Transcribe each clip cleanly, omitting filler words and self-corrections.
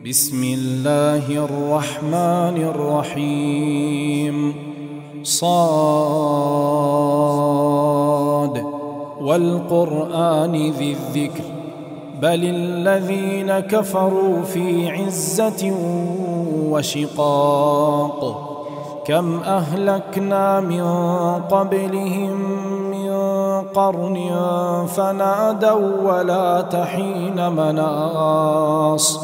بسم الله الرحمن الرحيم. صاد والقرآن ذي الذكر بل الذين كفروا في عزة وشقاق كم أهلكنا من قبلهم من قرن فنادوا ولا تحين مناص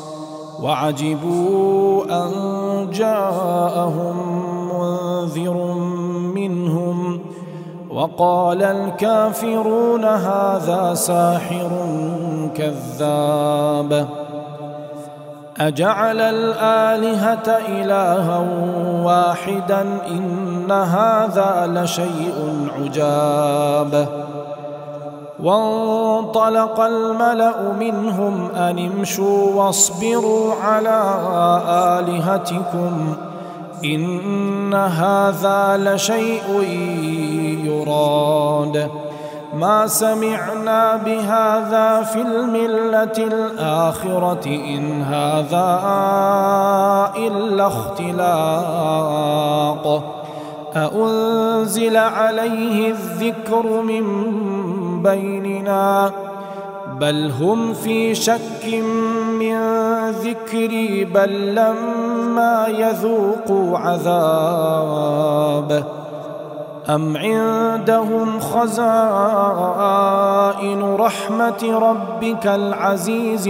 وعجبوا أن جاءهم منذر منهم وقال الكافرون هذا ساحر كذاب أجعل الآلهة إلها واحدا إن هذا لشيء عجاب وانطلق الملأ منهم أن امشوا واصبروا على آلهتكم إن هذا لشيء يراد ما سمعنا بهذا في الملة الآخرة إن هذا إلا اختلاق أأنزل عليه الذكر من بيننا بل هم في شك من ذكري بل لما يذوقوا عذاب أم عندهم خزائن رحمة ربك العزيز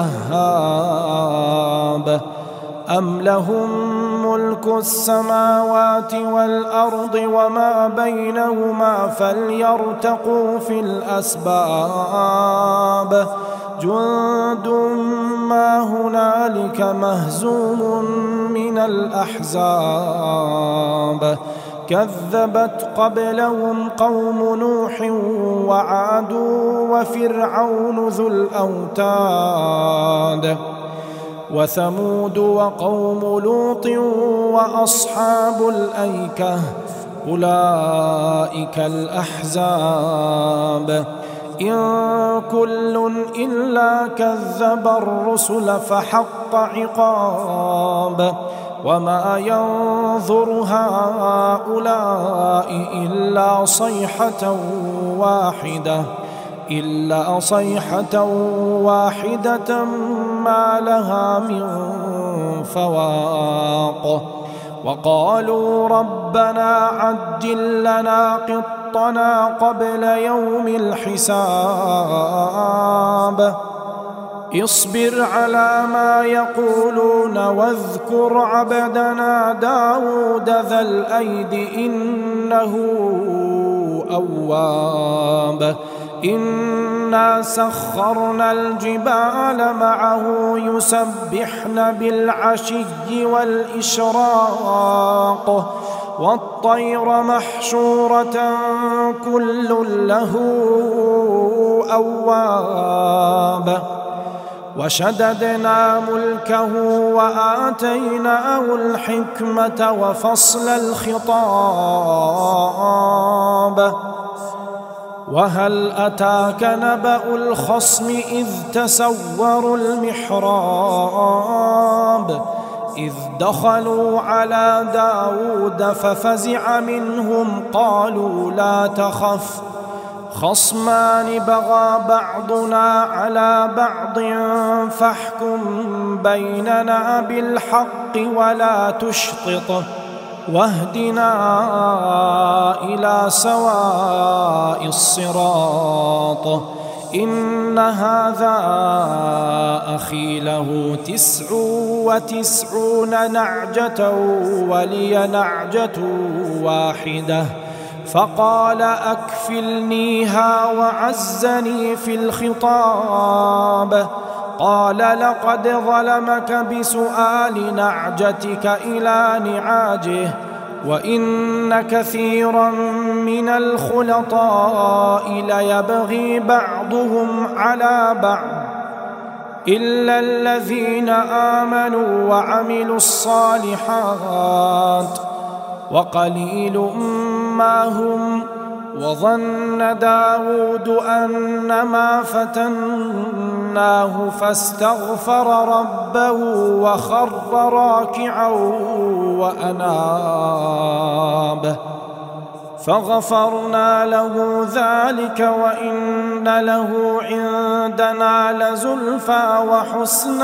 الوهاب أم لهم ملك السماوات والأرض وما بينهما فليرتقوا في الأسباب جند ما هنالك مهزوم من الأحزاب كذبت قبلهم قوم نوح وعاد وفرعون ذو الأوتاد وثمود وقوم لوط وأصحاب الأيكة أولئك الأحزاب إن كل إلا كذب الرسل فحق عقاب وما ينظر هؤلاء إلا صيحة واحدة ما لها من فواق وقالوا ربنا عجل لنا قطنا قبل يوم الحساب اصبر على ما يقولون واذكر عبدنا داود ذا الأيد إنه أواب إنا سخرنا الجبال معه يسبحن بالعشي والإشراق والطير محشورة كل له أواب وشددنا ملكه وآتيناه الحكمة وفصل الخطاب وهل أتاك نبأ الخصم إذ تسوروا المحراب إذ دخلوا على داود ففزع منهم قالوا لا تخف خصمان بغى بعضنا على بعض فاحكم بيننا بالحق ولا تشطط واهدنا إلى سواء الصراط إن هذا أخي له 99 نعجة ولي نعجة واحدة فقال أكفلنيها وعزني في الخطاب قال لقد ظلمك بسؤال نعجتك إلى نعاجه وإن كثيرا من الخلطاء ليبغي بعضهم على بعض إلا الذين آمنوا وعملوا الصالحات وقليل ما هم وظن داود أنما فتناه فاستغفر ربه وخر راكعا وأناب فغفرنا له ذلك وإن له عندنا لزلفى وحسن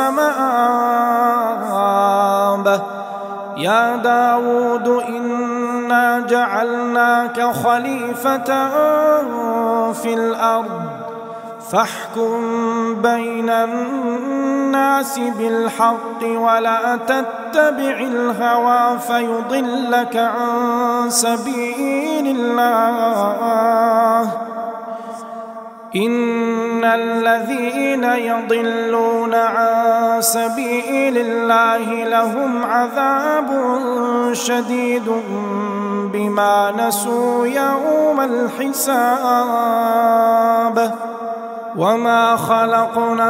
مآب يا داود إنا جعلناك خليفة في الأرض فاحكم بين الناس بالحق ولا تتبع الهوى فيضلك عن سبيل الله إن الذين يضلون عن سبيل الله لهم عذاب شديد بما نسوا يوم الحساب وما خلقنا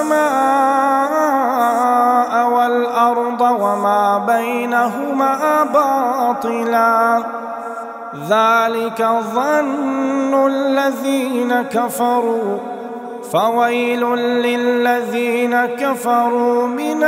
السماء والأرض وما بينهما باطلا ذلك ظن الذين كفروا فويل للذين كفروا من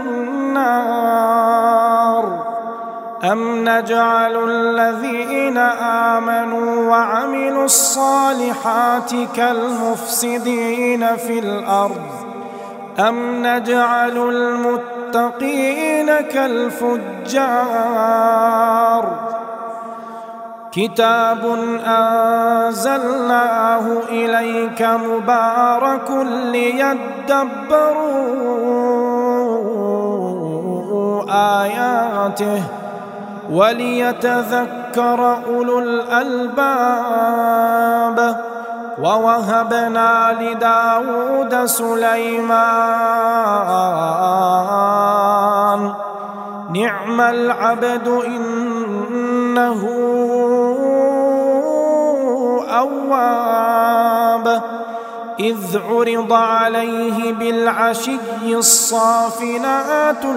النار أم نجعل الذين آمنوا وعملوا الصالحات كالمفسدين في الأرض أم نجعل المتقين كالفجار كتاب أنزلناه إليك مبارك ليدبروا آياته وليتذكر أولو الألباب ووهبنا لداود سليمان نعم العبد إنه أواب إذ عرض عليه بالعشي الصافنات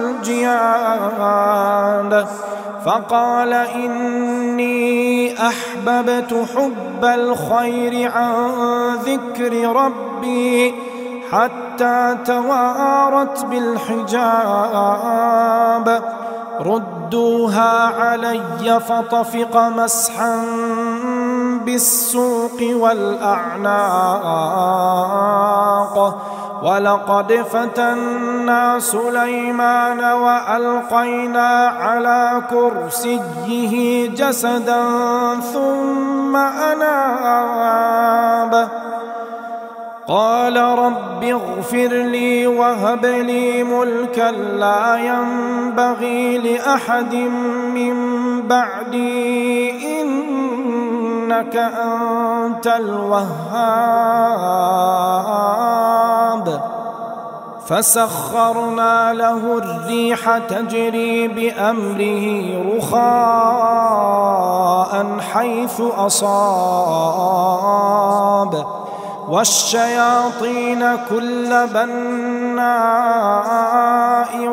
الجياد فقال إني أحببت حب الخير عن ذكر ربي حتى توارت بالحجاب ردوها علي فطفق مسحا بالسوق والأعناق ولقد فتنا سليمان وألقينا على كرسيه جسدا ثم أناب قال رب اغفر لي وهب لي ملكا لا ينبغي لأحد من بعدي إنك أنت الوهاب فسخرنا له الريح تجري بأمره رخاء حيث أصاب والشياطين كل بناء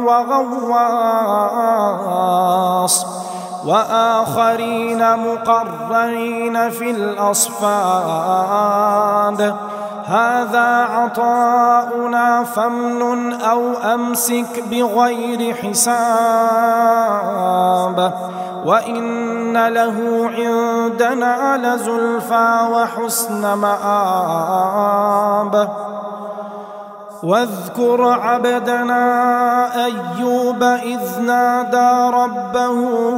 وغواص وآخرين مقرنين في الأصفاد هذا عطاؤنا فامنن أو أمسك بغير حساب وإن له عندنا لزلفى وحسن مآب واذكر عبدنا أيوب إذ نادى ربه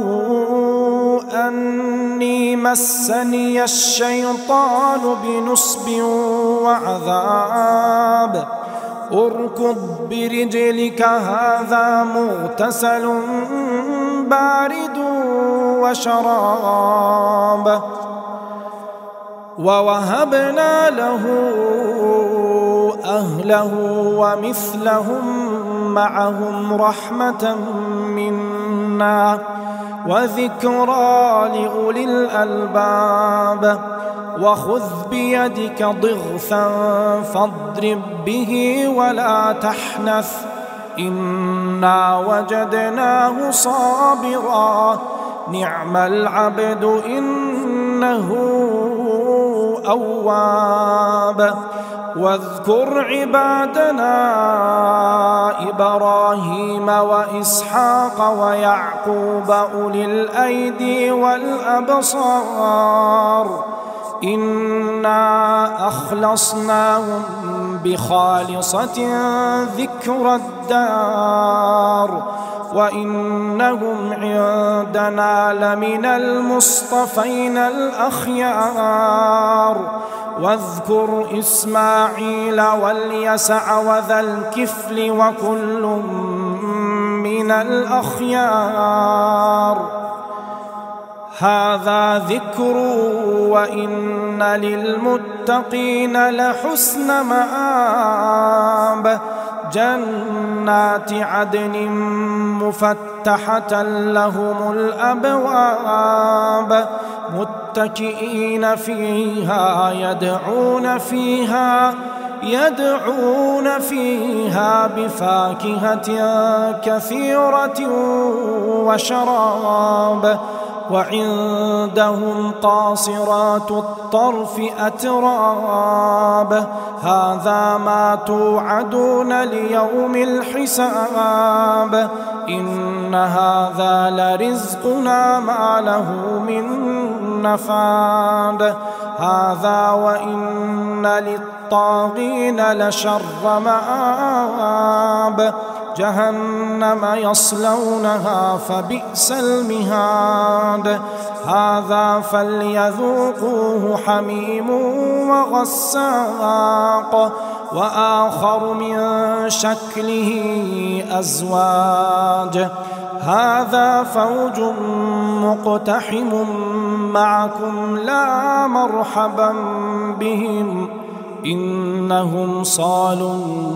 أني مسني الشيطان بنصب وعذاب اركض برجلك هذا مغتسل بارد وشراب ووهبنا له أهله ومثلهم معهم رحمة منا وذكرى لأولي الألباب وخذ بيدك ضغثا فاضرب به ولا تحنث إنا وجدناه صابرا نعم العبد إنه إنه أواب. واذكر عبادنا إبراهيم وإسحاق ويعقوب أولي الأيدي والأبصار إنا أخلصناهم بخالصة ذكر الدار وإنهم عندنا لمن المصطفين الأخيار. واذكر إسماعيل واليسع وذا الكفل وكل من الأخيار. هذا ذكر وإن للمتقين لحسن مآب. جنات عدن مفتحة لهم الأبواب متكئين فيها يدعون فيها بفاكهة كثيرة وشراب. وعندهم قاصرات الطرف أتراب. هذا ما توعدون ليوم الحساب. إن هذا لرزقنا ما له من نفاد. هذا وإن للطاغين لشر مآب. جهنم يصلونها فبئس المهاد. هذا فليذوقوه حميم وغساق وآخر من شكله أزواج. هذا فوج مقتحم معكم لا مرحبا بهم إنهم صالوا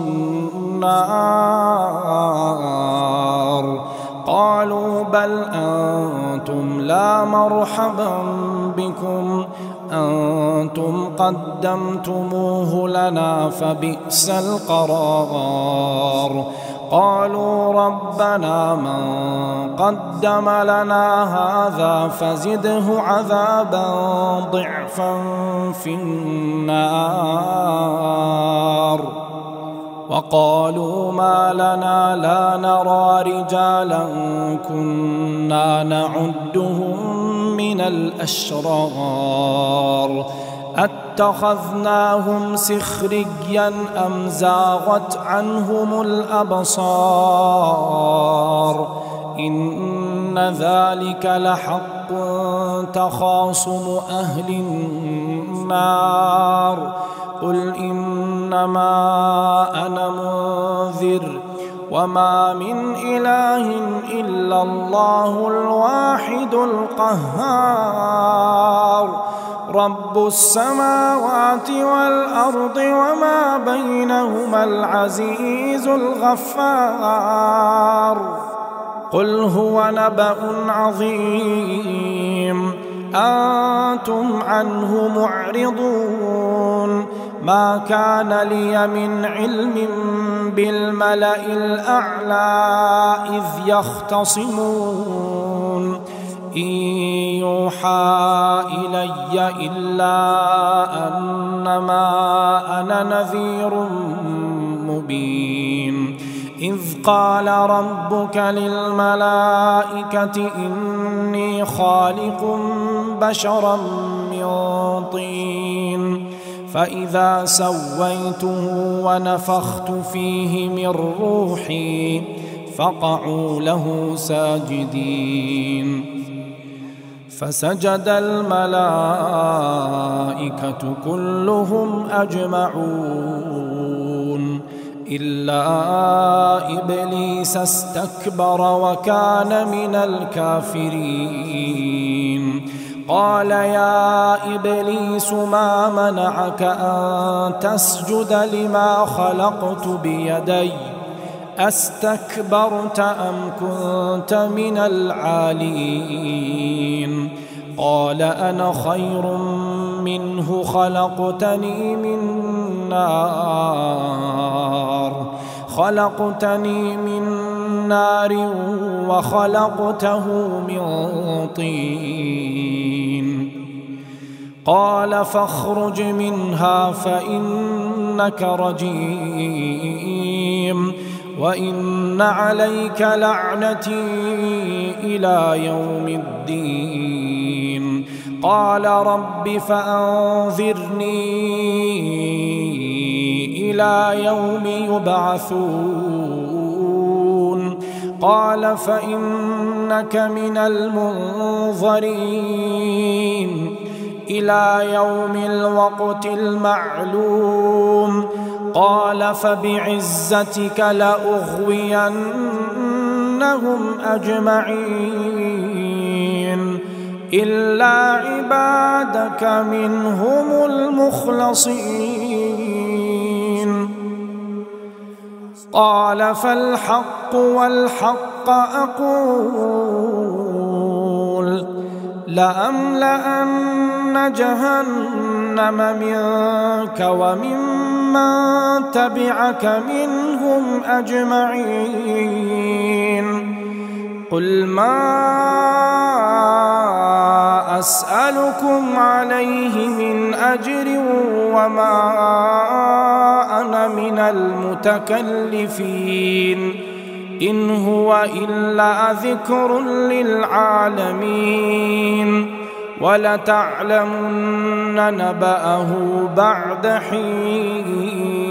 النار. قالوا بل أنتم لا مرحبا بكم أنتم قدمتموه لنا فبئس القرار. قالوا ربنا من قدم لنا هذا فزده عذابا ضعفا في النار. وقالوا ما لنا لا نرى رجالا كنا نعدهم من الأشرار أتخذناهم سخريا أم زاغت عنهم الأبصار إن ذلك لحق تخاصم أهل النار. قل إنما أنا منذر وما من إله إلا الله الواحد القهار. رب السماوات والأرض وما بينهما العزيز الغفار. قل هو نبأ عظيم أنتم عنه معرضون. ما كان لي من علم بالملأ الأعلى إذ يختصمون إن يوحى إلي إلا أنما أنا نذير مبين. إذ قال ربك للملائكة إني خالق بشرا من طين فإذا سويته ونفخت فيه من روحي فقعوا له ساجدين. فسجد الملائكة كلهم أجمعون إلا إبليس استكبر وكان من الكافرين. قال يا إبليس ما منعك أن تسجد لما خلقت بيدي أستكبرت أم كنت من العالين؟ قال أنا خير منه خلقتني من نار وخلقته من طين. قال فاخرج منها فإنك رجيم وإن عليك لعنتي إلى يوم الدين قال رب فأنظرني إلى يوم يبعثون قال فإنك من المنظرين إلى يوم الوقت المعلوم قال فبعزتك لأغوينهم أجمعين إلا عبادك منهم المخلصين قال فالحق والحق أقول لأملأن جهنم منك وممن تبعك منهم أجمعين قل ما أسألكم عليه من أجر وما أنا من المتكلفين إن هو إلا ذكر للعالمين ولتعلمن نبأه بعد حين